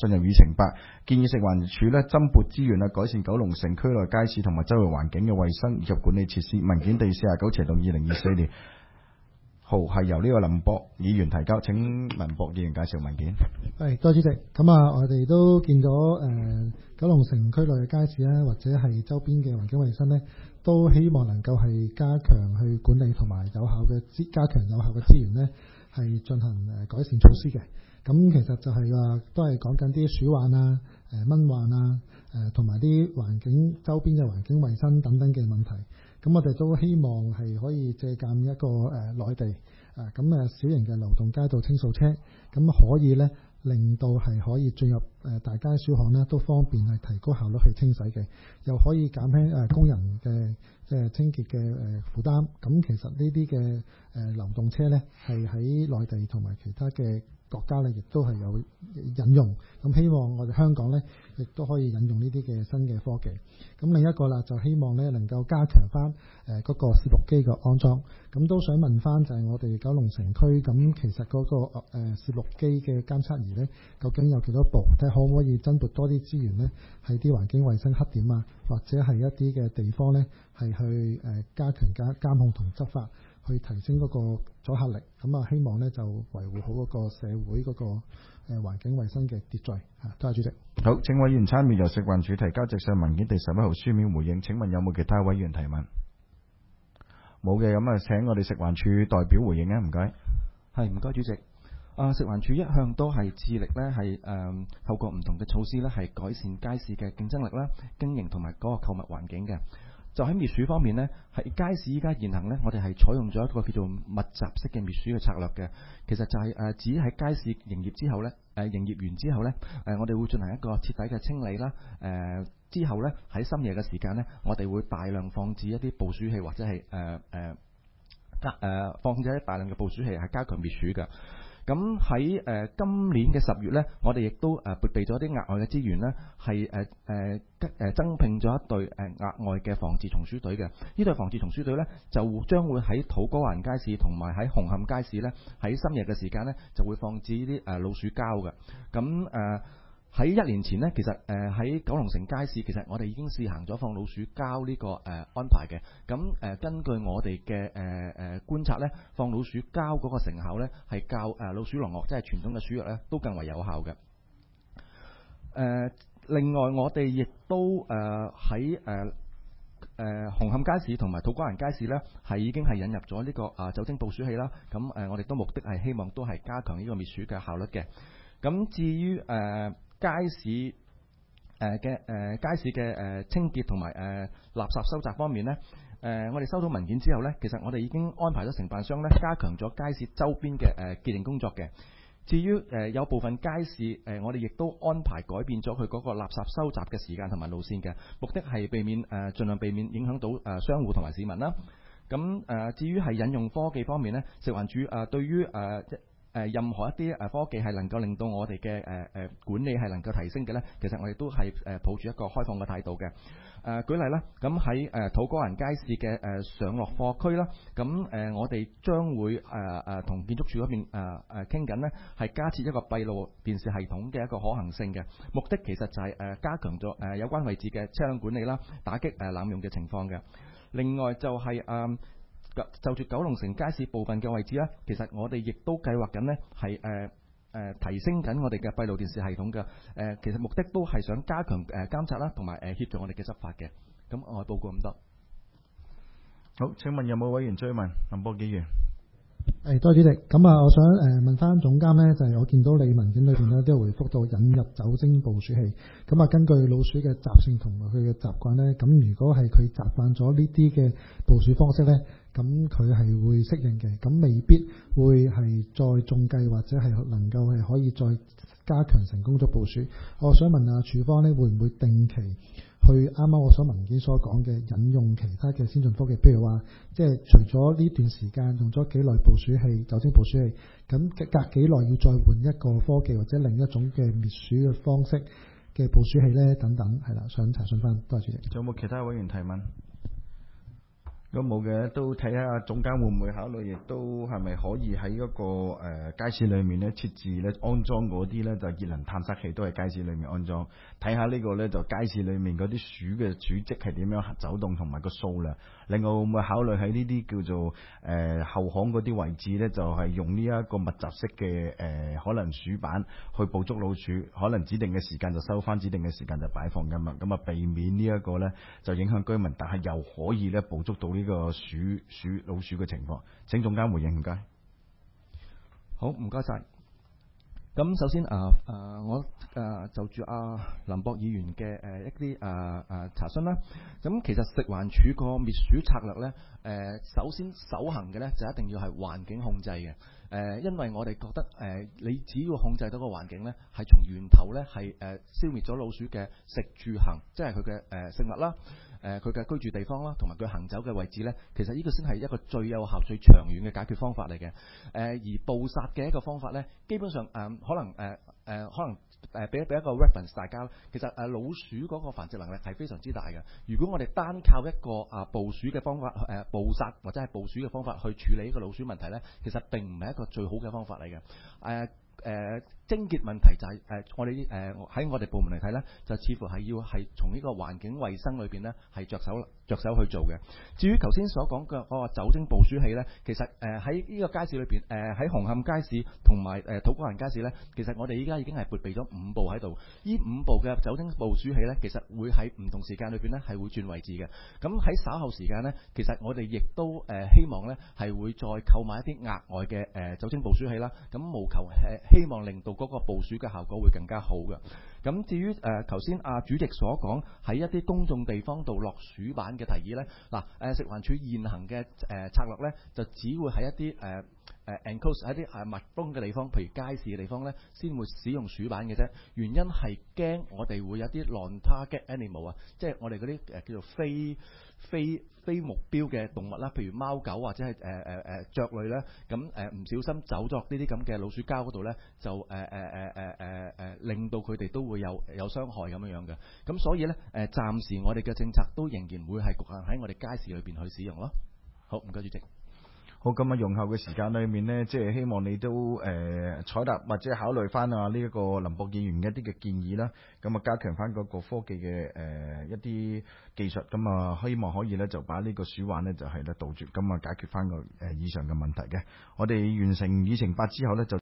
進入議程8，建議食環署咧增撥資源改善九龍城區內街市同埋周圍環境嘅衛生以及管理設施。文件第49/2024年號係由呢個林博議員提交，請林博議員介紹文件。 多謝主席。咁我哋都見咗九龍城區內嘅街市啦，或者係周邊嘅環境衛生咧，都希望能夠係加強去管理同埋加強有效嘅資源咧，係進行改善措施嘅。咁其實就係話都係講緊啲鼠患啊、蚊患啊、同埋啲環境周邊嘅環境衛生等等嘅問題。咁我哋都希望係可以借鑑一個內地小型嘅流動街道清掃車，咁可以咧令到係可以進入大街小巷咧都方便係提高效率去清洗嘅，又可以減輕工人嘅即係清潔嘅負擔。咁其實呢啲嘅流動車咧係喺內地同埋其他嘅國家咧，亦都係有引用。咁希望我哋香港咧，亦都可以引用呢啲嘅新嘅科技。咁另一個啦，就希望咧能夠加強翻嗰個攝錄機嘅安裝。咁都想問翻就係我哋九龍城區，咁其實嗰個攝錄機嘅監測儀咧，究竟有幾多部？睇下可唔可以增撥多啲資源咧，喺啲環境衛生黑點啊，或者係一啲嘅地方咧，係去加強監控同執法，去提升嗰個阻嚇力。咁希望咧就維護好嗰個社會嗰個環境衛生嘅秩序。多謝主席。 好，請委員參與由食環署提交直上文件第11號書面回應。請問有冇其他委員提問？冇嘅，咁請我哋食環署代表回應啊，唔該。 係，唔該主席。食環署一向都係致力咧係透過唔同嘅措施咧係改善街市嘅競爭力啦、經營同埋嗰個購物環境嘅。就喺滅鼠方面呢，喺街市依家現行呢，我哋係採用咗一個叫做密集式嘅滅鼠嘅策略嘅。其實就係指喺街市營業之後呢，營業完之後呢，我哋會進行一個徹底嘅清理啦。之後呢，喺深夜嘅時間呢，我哋會大量放置一啲捕鼠器或者係放置一啲大量嘅捕鼠器係加強滅鼠嘅。咁喺今年嘅10月呢，我哋亦都撥備咗啲額外嘅資源呢，係增聘咗一隊額外嘅防治蟲鼠隊嘅。呢隊防治蟲鼠隊呢，就將會喺土瓜灣街市同埋喺紅磡街市呢，喺深夜嘅時間呢，就會放置啲老鼠膠嘅。咁喺1年前呢，其實喺九龍城街市，其實我哋已經試行咗放老鼠膠呢個安排嘅。咁根據我哋嘅觀察呢，放老鼠膠嗰個成效呢，係較老鼠狼藥即係傳統嘅鼠藥呢都更為有效嘅。另外我哋亦都喺紅磡街市同埋土瓜灣街市呢，係已經係引入咗呢個酒精捕鼠器啦。咁我哋都目的係希望都係加強呢個滅鼠嘅效率嘅。咁至於街市嘅清潔同埋垃圾收集方面呢，我哋收到文件之後呢，其實我哋已經安排咗承辦商呢，加強咗街市周邊嘅潔淨工作嘅。至於有部分街市我哋亦都安排改變咗佢嗰個垃圾收集嘅時間同埋路線嘅，目的係盡量避免影響到商戶同埋市民啦。咁至於係引用科技方面呢，食環署對於任何一啲科技係能夠令到我哋嘅管理係能夠提升嘅呢，其實我哋都係抱住一個開放嘅態度嘅。舉例啦，咁喺土瓜灣街市嘅上落貨區啦，咁我哋將會同建築署嗰邊傾緊呢，係加設一個閉路電視系統嘅一個可行性嘅。目的其實就係加強咗有關位置嘅車輛管理啦，打擊濫用嘅情況嘅。另外就係就住九龍城街市部分嘅位置啦，其實我哋亦都計劃緊呢係提升緊我哋嘅閉路電視系統嘅。其實目的都係想加強監察啦，同埋協助我哋嘅執法嘅。咁我報告咁多。 好，請問有冇委員追問？林博議員。 多謝主席。咁我想問翻總監呢，就係我見到你文件裏邊呢都有回覆到引入酒精捕鼠器。咁根據老鼠嘅習性同埋佢嘅習慣呢，咁如果係佢習慣咗呢啲嘅捕鼠方式呢，咁佢係會適應嘅，咁未必會係再中計或者係能夠係可以再加強成功咗捕鼠。我想問下署方呢，會唔會定期去啱啱我所文件所講嘅引用其他嘅先進科技，譬如話即係除咗呢段時間用咗幾耐捕鼠器、酒精捕鼠器，咁隔幾耐要再換一個科技或者另一種嘅滅鼠嘅方式嘅捕鼠器呢？等等，係啦，想查詢翻。多謝主席。 仲有冇其他委員提問？ 如果冇嘅，都睇下總監會唔會考慮，亦都係咪可以喺嗰個街市裏面咧設置咧安裝嗰啲咧就熱能探測器，都係街市裏面安裝，睇下呢個咧就街市裏面嗰啲鼠嘅鼠跡係點樣走動同埋個數量。另外會唔會考慮喺呢啲叫做後巷嗰啲位置咧，就係用呢一個密集式嘅可能鼠板去捕捉老鼠，可能指定嘅時間就收翻，指定嘅時間就擺放㗎嘛，咁啊避免呢一個咧就影響居民，但係又可以咧捕捉到呢個老鼠嘅情況。請總監回應，唔該。 好，唔該晒。咁首先我就住林博議員嘅一啲查詢啦。咁其實食環署個滅鼠策略咧，首先首行嘅咧就一定要係環境控制嘅。因為我哋覺得你只要控制到個環境咧，係從源頭咧係消滅咗老鼠嘅食住行，即係佢嘅食物啦。佢嘅居住地方啦，同埋佢行走嘅位置呢，其實呢個先係一個最有效、最長遠嘅解決方法嚟嘅。而捕殺嘅一個方法呢，基本上可能俾一個 reference 大家，其實老鼠嗰個繁殖能力係非常之大嘅。如果我哋單靠一個捕鼠嘅方法捕殺或者係捕鼠嘅方法去處理呢個老鼠問題呢，其實並唔係一個最好嘅方法嚟嘅。症結問題就係我哋喺我哋部門嚟睇呢，就似乎係要係從呢個環境衛生裏邊呢係着手去做嘅。至於頭先所講嘅嗰個酒精捕鼠器呢，其實喺呢個街市裏邊，喺紅磡街市同埋土瓜灣街市呢，其實我哋依家已經係撥備咗5部喺度。呢5部嘅酒精捕鼠器呢，其實會喺唔同時間裏邊呢係會轉位置嘅。咁喺稍後時間呢，其實我哋亦都希望呢係會再購買一啲額外嘅酒精捕鼠器啦。咁務求希望令到嗰個捕鼠嘅效果會更加好嘅。咁至於頭先主席所講喺一啲公眾地方度落鼠板嘅提議呢，食環署現行嘅策略呢，就只會喺一啲enclose 喺啲密封嘅地方，譬如街市嘅地方呢，先會使用鼠板嘅啫。原因係驚我哋會有啲 non-target animal 啊，即係我哋嗰啲叫做非目標嘅動物啦，譬如貓狗或者係雀類咧，咁唔小心走咗呢啲咁嘅老鼠膠嗰度咧，就令到佢哋都會有傷害咁樣嘅。咁所以咧暫時我哋嘅政策都仍然會係局限喺我哋街市裏邊去使用咯。好，唔該主席。 好，咁啊，容後嘅時間裏面呢，即係希望你都採納或者考慮翻呢一個林博議員嘅一啲嘅建議啦，咁啊加強翻嗰個科技嘅一啲技術，咁啊希望可以咧就把呢個鼠患呢就係咧杜絕，咁啊解決翻個以上嘅問題嘅。我哋完成議程8之後咧就